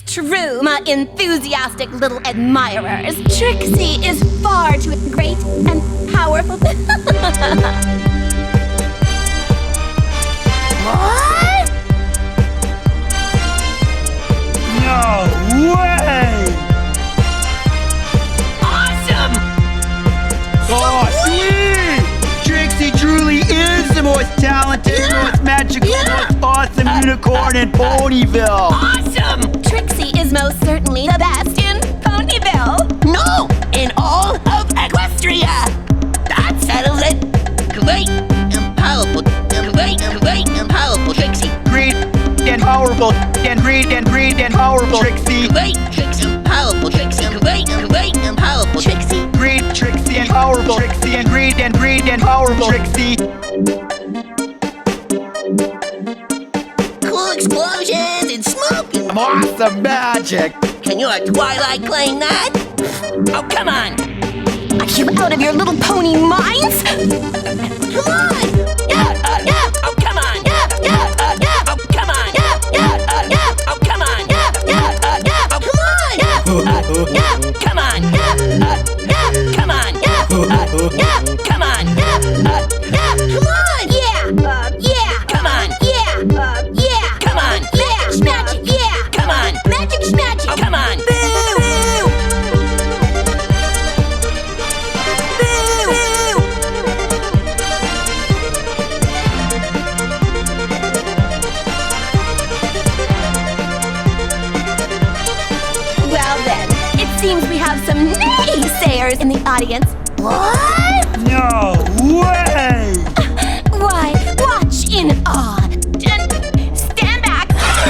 true, my enthusiastic little admirers. Trixie is far too great and powerful. What? No way! Awesome! Oh, sweet! Trixie truly is the most talented, most magical, most awesome unicorn in Ponyville! Awesome! Trixie is most certainly the best in Ponyville. No, in all of Equestria. That settles it. Great and powerful, great and powerful Trixie. Great and powerful, and great and powerful Trixie. Great and powerful Trixie. Great and powerful Trixie. Great Trixie and powerful Trixie, and great and powerful Trixie. Cool explosions and smoke. Awesome magic! Can your Twilight claim that? Oh, come on. Are you out of your little pony minds? Come on. Yeah. Oh, come on. Yeah. Oh, come on. Yeah. Oh, come on. Yeah. Oh, come on. Yeah. Come on. Yeah. Come on. Yeah. Come on. Come on. Yeah. Come on. Yeah. Come on. Magic. Yeah. Come on. Magic. Oh, come on. Well then, it seems we have some naysayers in the audience. What? No way! Why, watch in awe. And stand back.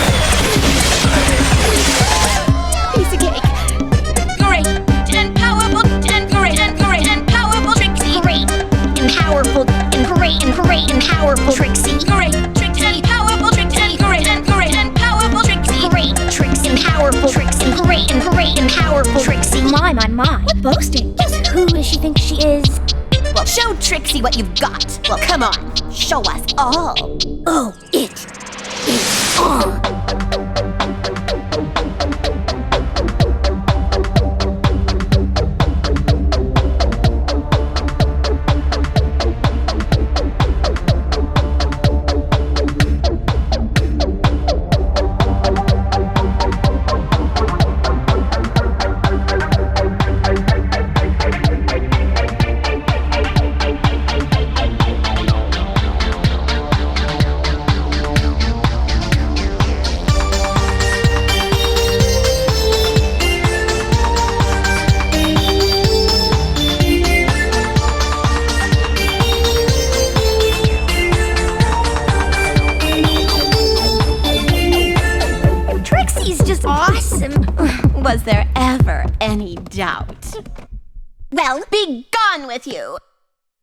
Piece of cake. Great and powerful and great and powerful Trixie. Great and powerful and great and powerful Trixie. Great Trixie and powerful Trixie. Great and powerful Trixie. Great Trixie and powerful Trixie. Great and powerful Trixie. My. Boasting. Who does she think she is? Well, show Trixie what you've got. Well, come on, show us all. Oh, it is on. Trixie's just awesome. Was there ever any doubt? Well, be gone with you.